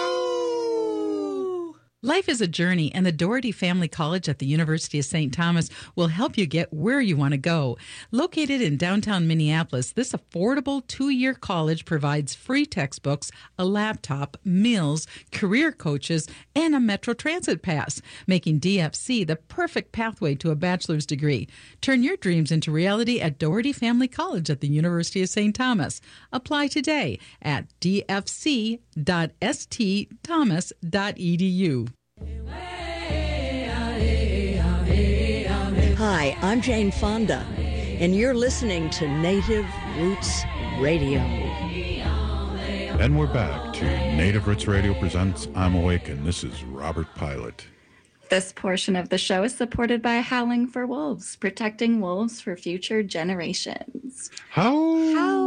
Life is a journey, and the Doherty Family College at the University of St. Thomas will help you get where you want to go. Located in downtown Minneapolis, this affordable 2-year college provides free textbooks, a laptop, meals, career coaches, and a Metro Transit pass, making DFC the perfect pathway to a bachelor's degree. Turn your dreams into reality at Doherty Family College at the University of St. Thomas. Apply today at dfc.stthomas.edu. Hi, I'm Jane Fonda, and you're listening to Native Roots Radio. And we're back to Native Roots Radio Presents I'm Awake, and this is Robert Pilot. This portion of the show is supported by Howling for Wolves, protecting wolves for future generations. All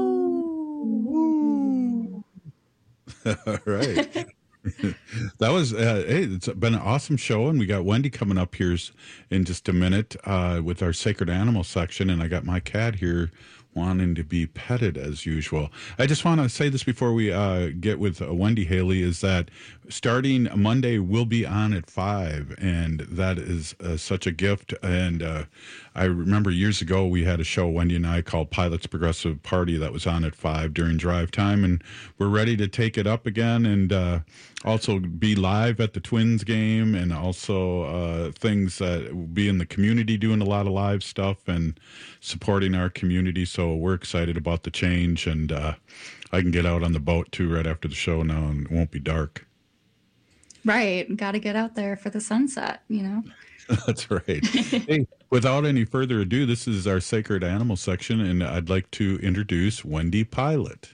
right. That was, hey, it's been an awesome show, and we got Wendy coming up here in just a minute with our Sacred Animal section, and I got my cat here wanting to be petted as usual. I just want to say this before we get with Wendy Haley, is that starting Monday, we'll be on at 5, and that is such a gift. And I remember years ago we had a show, Wendy and I, called Pilot's Progressive Party, that was on at 5 during drive time, and we're ready to take it up again and also be live at the Twins game, and also things that will be in the community, doing a lot of live stuff and supporting our community. So we're excited about the change, and I can get out on the boat too right after the show now, and it won't be dark. Right. Got to get out there for the sunset, you know? That's right. Hey, without any further ado, this is our Sacred Animal section, and I'd like to introduce Wendy Pilot.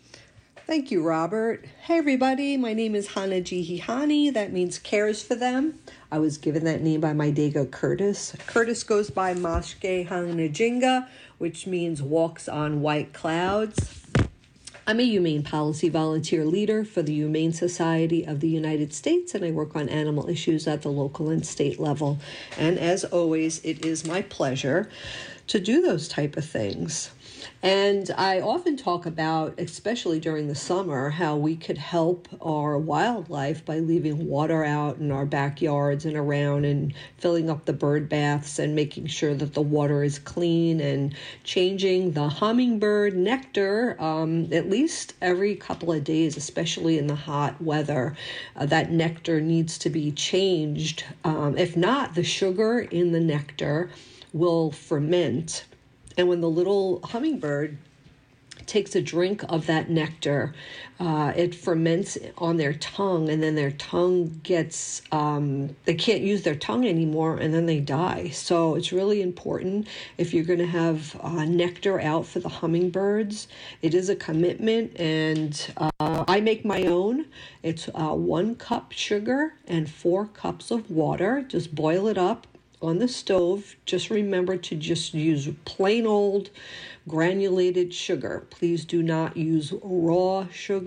Thank you, Robert. Hey, everybody. My name is Hanajihihani. That means cares for them. I was given that name by my Dago Curtis. Curtis goes by Mashke Hanajinga, which means walks on white clouds. I'm a humane policy volunteer leader for the Humane Society of the United States, and I work on animal issues at the local and state level. And as always, it is my pleasure to do those type of things. And I often talk about, especially during the summer, how we could help our wildlife by leaving water out in our backyards and around, and filling up the bird baths and making sure that the water is clean, and changing the hummingbird nectar at least every couple of days, especially in the hot weather. That nectar needs to be changed. If not, the sugar in the nectar will ferment. And when the little hummingbird takes a drink of that nectar, it ferments on their tongue, and then their tongue gets, they can't use their tongue anymore, and then they die. So it's really important if you're going to have nectar out for the hummingbirds. It is a commitment, and I make my own. It's 1 cup sugar and 4 cups of water. Just boil it up on the stove. Just remember to just use plain old granulated sugar. Please do not use raw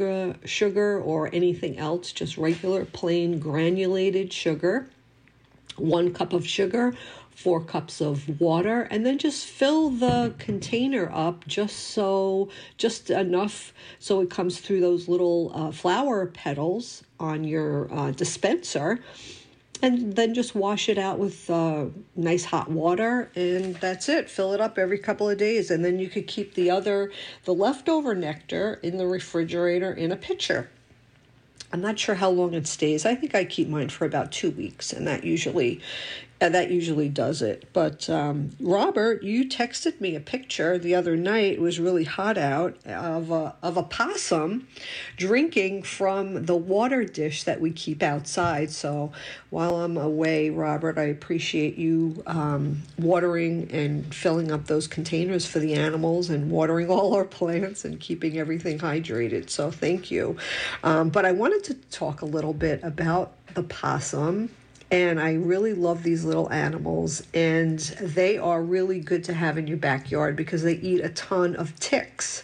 sugar or anything else. Just regular plain granulated sugar. 1 cup of sugar, 4 cups of water, and then just fill the container up just enough so it comes through those little flower petals on your dispenser. And then just wash it out with nice hot water, and that's it. Fill it up every couple of days, and then you could keep the leftover nectar in the refrigerator in a pitcher. I'm not sure how long it stays. I think I keep mine for about 2 weeks, and that usually does it. But Robert, you texted me a picture the other night. It was really hot out, of a possum drinking from the water dish that we keep outside. So while I'm away, Robert, I appreciate you watering and filling up those containers for the animals, and watering all our plants and keeping everything hydrated. So thank you. But I wanted to talk a little bit about the possum. And I really love these little animals, and they are really good to have in your backyard because they eat a ton of ticks.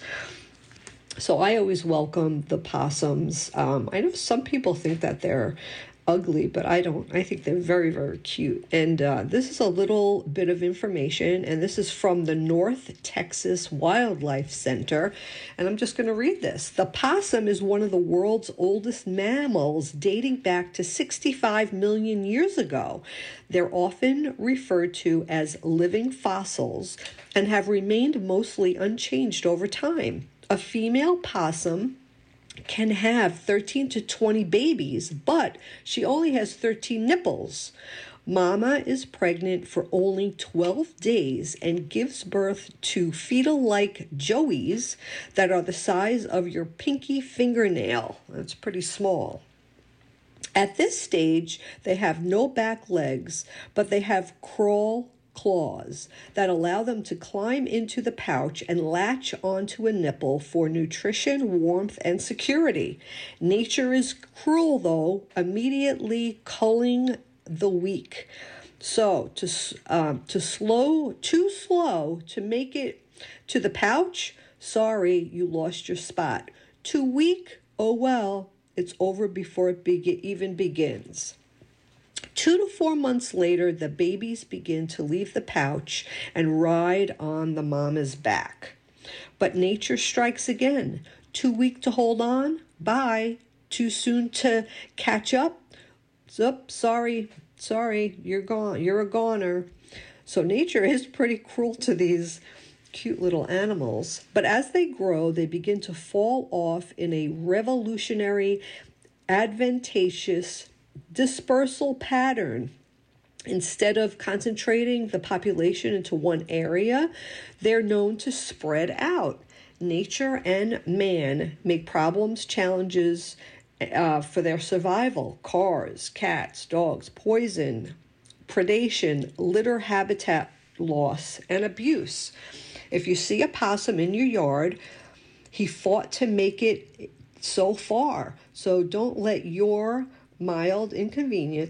So I always welcome the possums. I know some people think that they're ugly, but I don't. I think they're very, very cute. And this is a little bit of information, and this is from the North Texas Wildlife Center, and I'm just going to read this. The possum is one of the world's oldest mammals, dating back to 65 million years ago. They're often referred to as living fossils and have remained mostly unchanged over time. A female possum can have 13 to 20 babies, but she only has 13 nipples. Mama is pregnant for only 12 days and gives birth to fetal-like joeys that are the size of your pinky fingernail. That's pretty small. At this stage, they have no back legs, but they have crawl claws that allow them to climb into the pouch and latch onto a nipple for nutrition, warmth, and security. Nature is cruel, though, immediately culling the weak. So too slow to make it to the pouch, sorry, you lost your spot. Too weak, oh well, it's over before it even begins. 2 to 4 months later, the babies begin to leave the pouch and ride on the mama's back. But nature strikes again. Too weak to hold on? Bye. Too soon to catch up? Sorry, you're gone. You're a goner. So nature is pretty cruel to these cute little animals. But as they grow, they begin to fall off in a revolutionary, advantageous dispersal pattern. Instead of concentrating the population into one area, they're known to spread out. Nature and man make problems, challenges for their survival. Cars, cats, dogs, poison, predation, litter habitat loss, and abuse. If you see a possum in your yard, he fought to make it so far. So don't let your mild inconvenience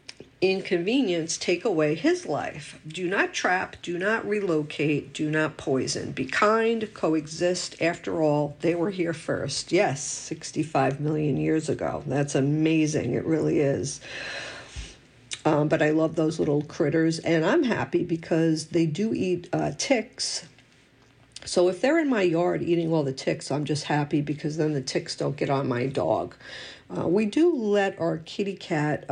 take away his life. Do not trap, do not relocate, do not poison. Be kind, coexist. After all, they were here first. Yes, 65 million years ago. That's amazing. It really is. But I love those little critters, and I'm happy because they do eat ticks. So if they're in my yard eating all the ticks, I'm just happy because then the ticks don't get on my dog. We do let our kitty cat,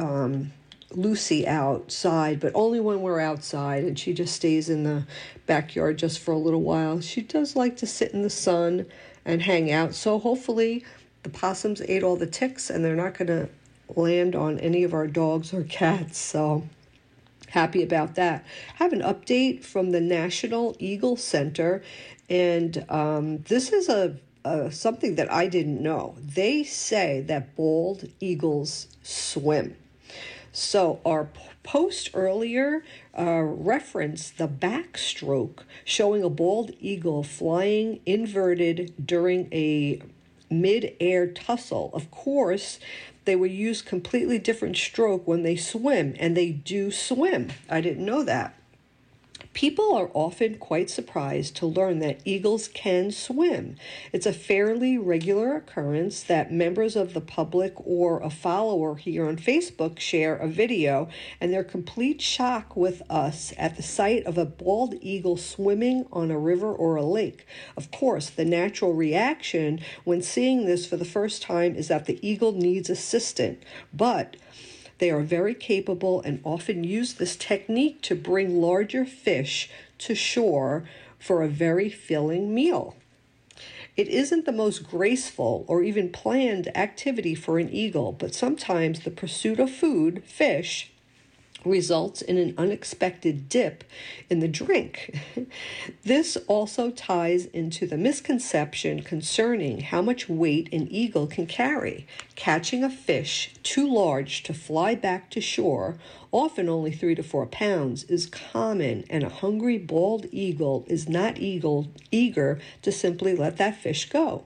Lucy, outside, but only when we're outside, and she just stays in the backyard just for a little while. She does like to sit in the sun and hang out. So hopefully the possums ate all the ticks and they're not going to land on any of our dogs or cats. So happy about that. I have an update from the National Eagle Center, and this is something that I didn't know. They say that bald eagles swim. So our post earlier referenced the backstroke, showing a bald eagle flying inverted during a mid-air tussle. Of course, they would use completely different stroke when they swim, and they do swim. I didn't know that. People are often quite surprised to learn that eagles can swim. It's a fairly regular occurrence that members of the public or a follower here on Facebook share a video, and they're complete shock with us at the sight of a bald eagle swimming on a river or a lake. Of course, the natural reaction when seeing this for the first time is that the eagle needs assistance, but they are very capable and often use this technique to bring larger fish to shore for a very filling meal. It isn't the most graceful or even planned activity for an eagle, but sometimes the pursuit of food, fish, results in an unexpected dip in the drink. This also ties into the misconception concerning how much weight an eagle can carry. Catching a fish too large to fly back to shore, often only 3 to 4 pounds, is common, and a hungry bald eagle is not eager to simply let that fish go.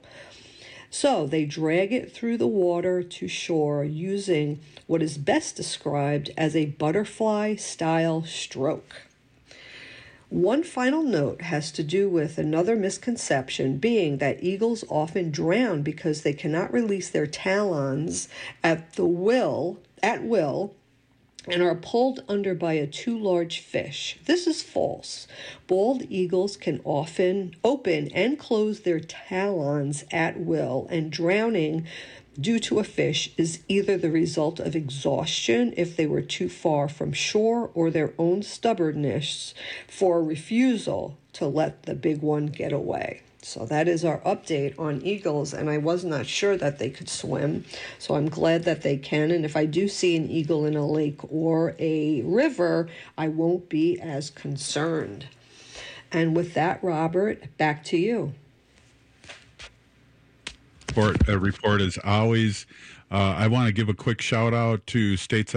So they drag it through the water to shore using what is best described as a butterfly-style stroke. One final note has to do with another misconception, being that eagles often drown because they cannot release their talons at will and are pulled under by a too large fish. This is false. Bald eagles can often open and close their talons at will, and drowning due to a fish is either the result of exhaustion if they were too far from shore, or their own stubbornness for a refusal to let the big one get away. So that is our update on eagles, and I was not sure that they could swim, so I'm glad that they can. And if I do see an eagle in a lake or a river, I won't be as concerned. And with that, Robert, back to you. Report as always. I want to give a quick shout out to State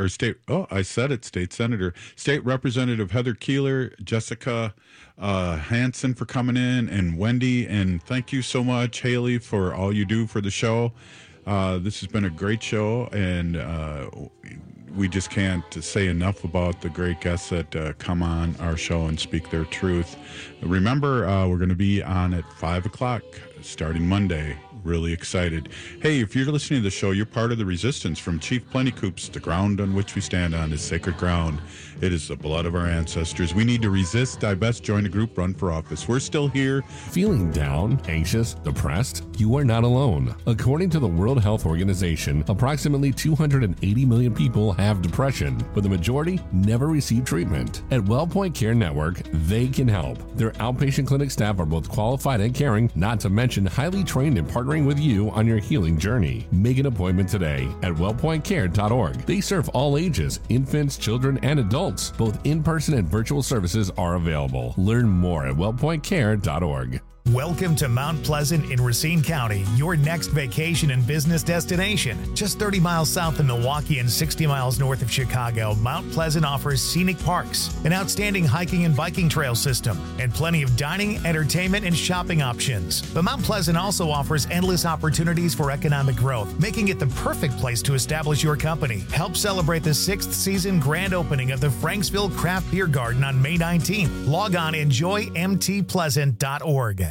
Representative Heather Keeler, Jessica Hansen for coming in, and Wendy, and thank you so much, Haley, for all you do for the show. This has been a great show, and we just can't say enough about the great guests that come on our show and speak their truth. Remember, we're going to be on at 5 o'clock starting Monday. really excited. Hey, if you're listening to the show, you're part of the resistance. From Chief Plentycoup's, the ground on which we stand on is sacred ground. It is the blood of our ancestors. We need to resist, divest, join a group, run for office. We're still here. Feeling down, anxious, depressed? You are not alone. According to the World Health Organization, approximately 280 million people have depression, but the majority never receive treatment. At WellPoint Care Network, they can help. Their outpatient clinic staff are both qualified and caring, not to mention highly trained in partnering with you on your healing journey. Make an appointment today at wellpointcare.org. They serve all ages, infants, children, and adults. Both in-person and virtual services are available. Learn more at wellpointcare.org. Welcome to Mount Pleasant in Racine County, your next vacation and business destination. Just 30 miles south of Milwaukee and 60 miles north of Chicago, Mount Pleasant offers scenic parks, an outstanding hiking and biking trail system, and plenty of dining, entertainment, and shopping options. But Mount Pleasant also offers endless opportunities for economic growth, making it the perfect place to establish your company. Help celebrate the 6th season grand opening of the Franksville Craft Beer Garden on May 19th. Log on enjoymtpleasant.org.